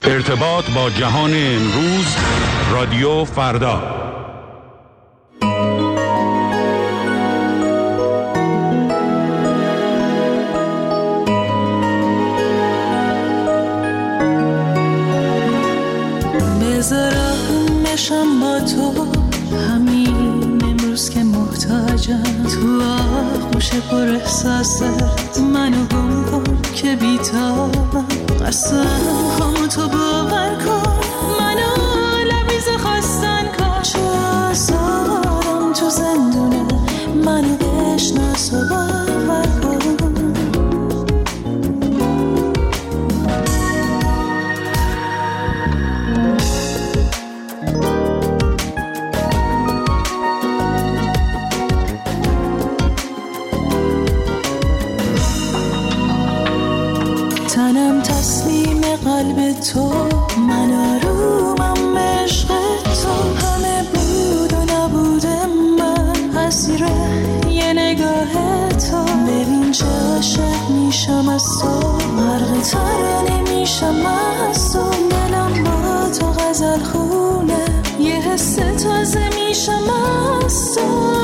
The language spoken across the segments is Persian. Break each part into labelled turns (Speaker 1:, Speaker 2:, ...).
Speaker 1: ارتباط با جهان امروز، رادیو فردا.
Speaker 2: بذارم نشم با تو همین امروز که محتاجم، تو آغوش پر احساست منو گم کن که بیتابم، اصلا همون تو باور کن، منو لبیز خواستن کن، چه آزارم تو زندونه منو بشناس و باور کن. تنم تسلیم قلب تو، من آرومم عشق تو، همه بود و نبود من اسیر یه نگاه تو، ببین چه عاشق میشم از تو، غرق ترانه میشم از تو، دلم با تو غزل خونه، یه حس تازه میشم از تو.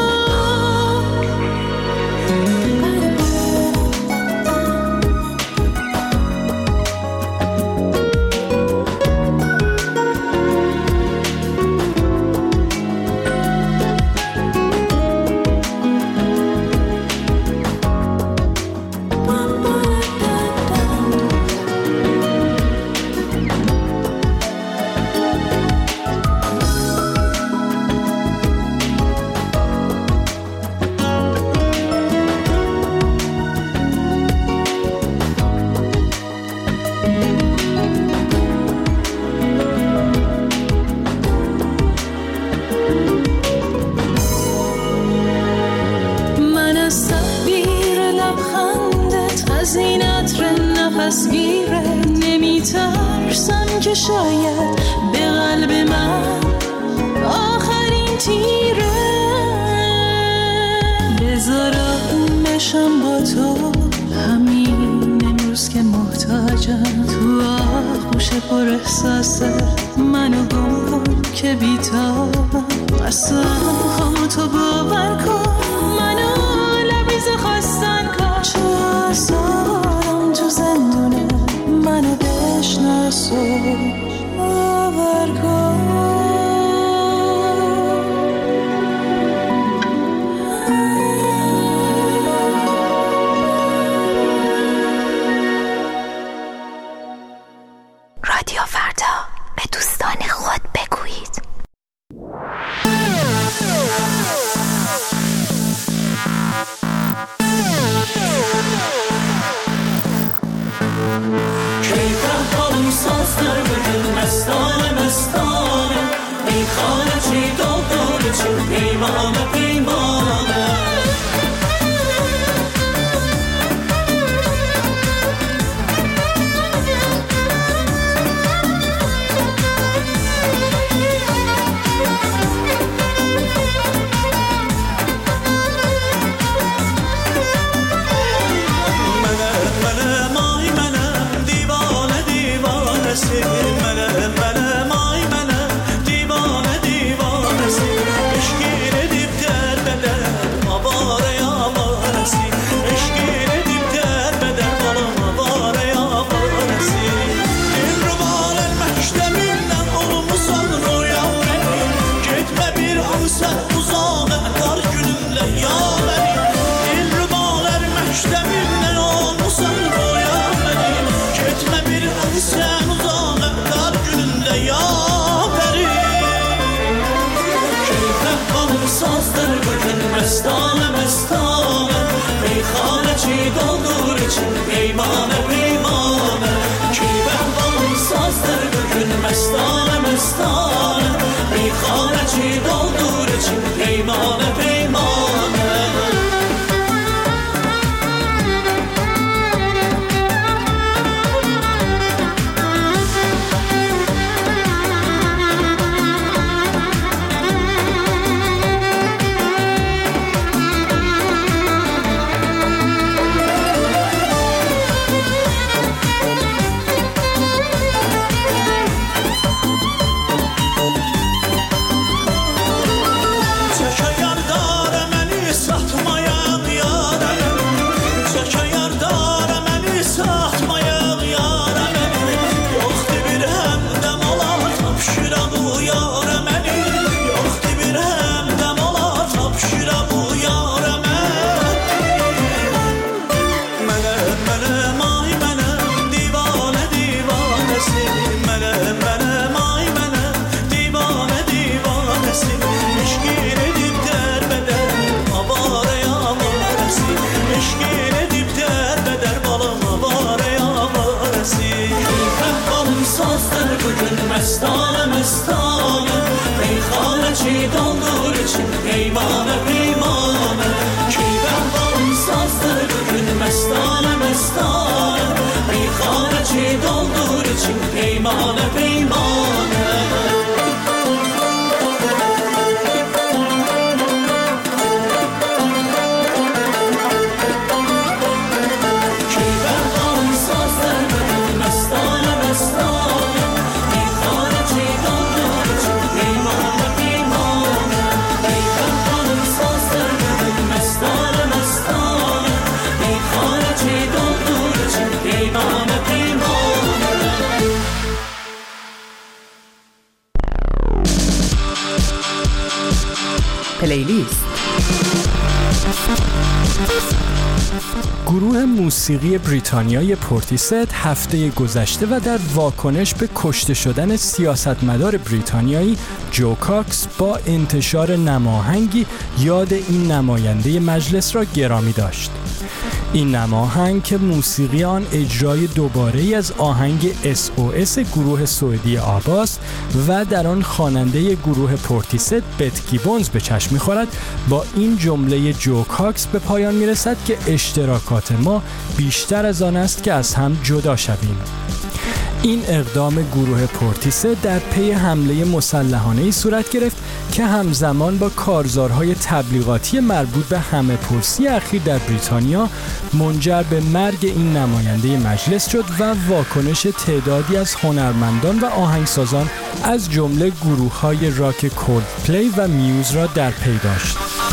Speaker 2: که شاید به قلب من آخرین تیره، بذارم نشم با تو همین امروز که محتاجم، تو آغوش پر احساست منو گم کن که بیتابم، اصلا همون تو باور کن، منو لبیز خواستن کن، چه آزارم تو زندونه منو بشناس و باور کن.
Speaker 3: رادیو فردا، به دوستان خود بگویید.
Speaker 4: کیفم پالم ساز در بگل مستانه مستانه، میخانه چی داداره چی پیمانه پیمانه، مستانه مستانه، میخانه چی دادوره چی پیمانه پیمانه، کی بهبان ساز در بکن مستانه مستانه، میخانه چی دادوره چی پیمانه پیمانه. sazdır bugün mestane mestane Meyxane çi doldur için peymane peymane Keyben balım sazdır bugün mestane mestane Meyxane çi doldur için peymane peymane
Speaker 5: پلیلیست.
Speaker 6: گروه موسیقی بریتانیای پورتیست هفته گذشته و در واکنش به کشته شدن سیاستمدار بریتانیایی جو کاکس با انتشار نماهنگی یاد این نماینده مجلس را گرامی داشت. این نماهنگ که موسیقی آن اجرای دوباره‌ای از آهنگ SOS گروه سوئدی آباست و در آن خواننده گروه پورتیست بت گیبونز به چشم می‌خورد، با این جمله جو کاکس به پایان می‌رسد که اشتراکات ما بیشتر از آن است که از هم جدا شویم. این اقدام گروه پورتیسه در پی حمله مسلحانه‌ای صورت گرفت که همزمان با کارزارهای تبلیغاتی مربوط به همه‌پرسی اخیر در بریتانیا منجر به مرگ این نماینده مجلس شد و واکنش تعدادی از هنرمندان و آهنگسازان از جمله گروه‌های راک کولدپلی و میوز را در پی داشت.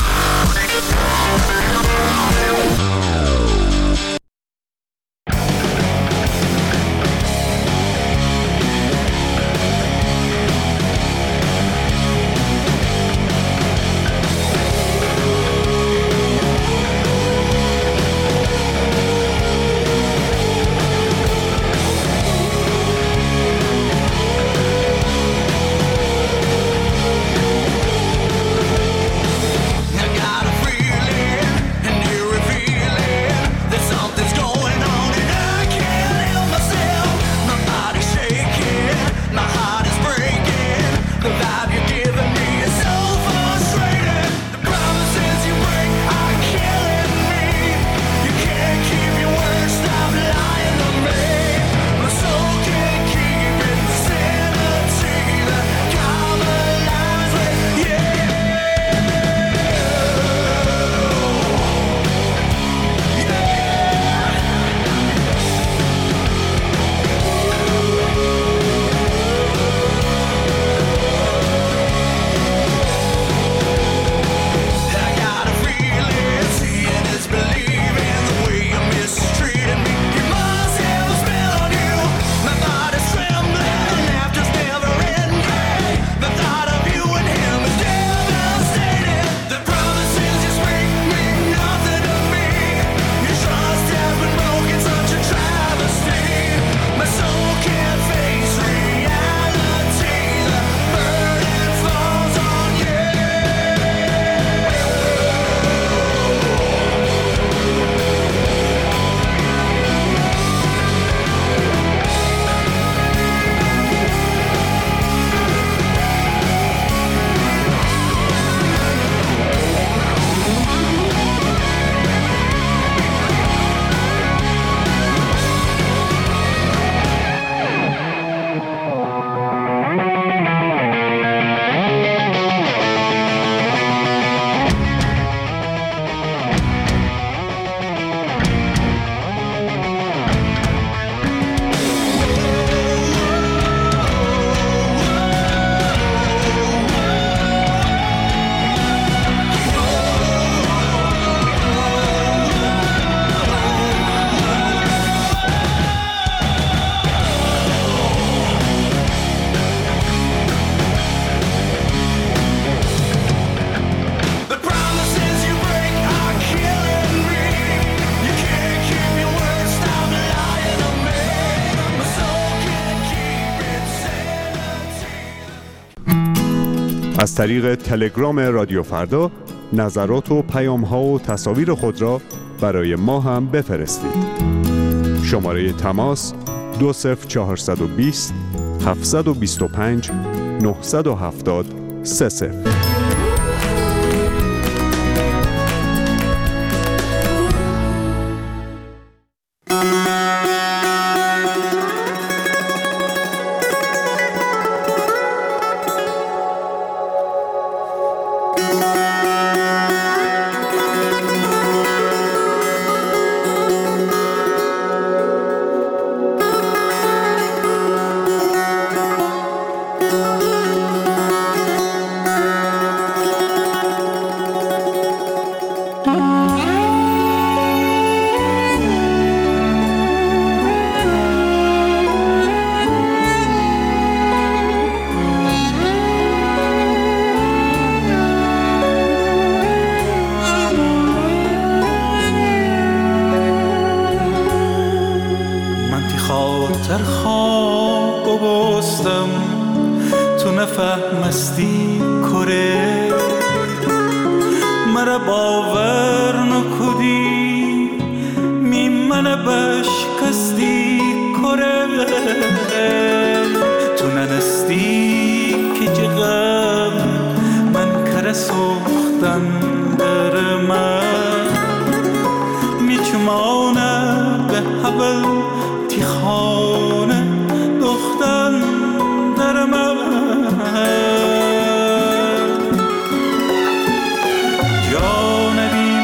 Speaker 1: از طریق تلگرام رادیو فردا نظرات و پیام‌ها و تصاویر خود را برای ما هم بفرستید. شماره تماس 20420 725 970 30.
Speaker 5: در خواب بستم تو نفهمستی کره مرا باور نکدی می من بشکستی کره تو ننستی که جغم من کره سوختن در من می چمانه به حبل خانه دختن در من جانبی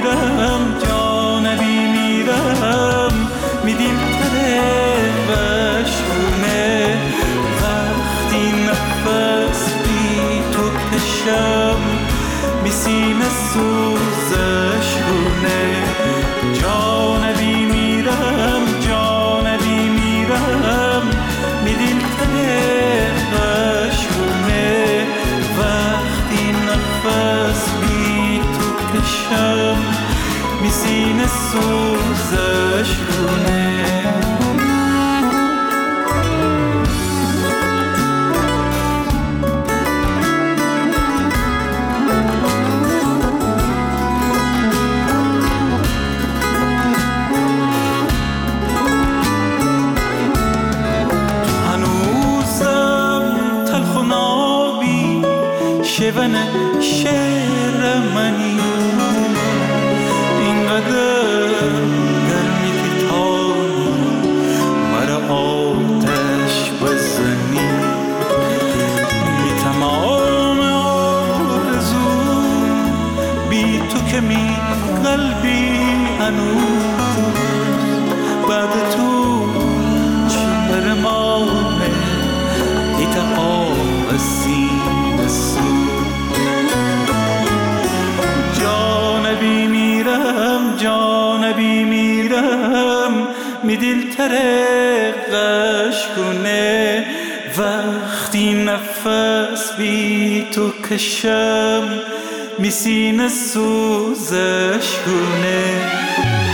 Speaker 5: میرم میدیم تره بشونه وقتی نفس بی تو کشم میسیم سوزش گونه جانبی میرم میدیم تنشونه وقتی نفس بی تو کشم میسین سوزش گونه شون شعر منی اینقدر گرمی که تانی مرا آتش بزنی بی تمام آرزو بی تو که می قلبی هنوز بعد تو چی برمانه ایتا آب سینه سو جانبی میرم می دل ترقش کنه وقتی نفس بی تو کشم می سینه سوزش کنه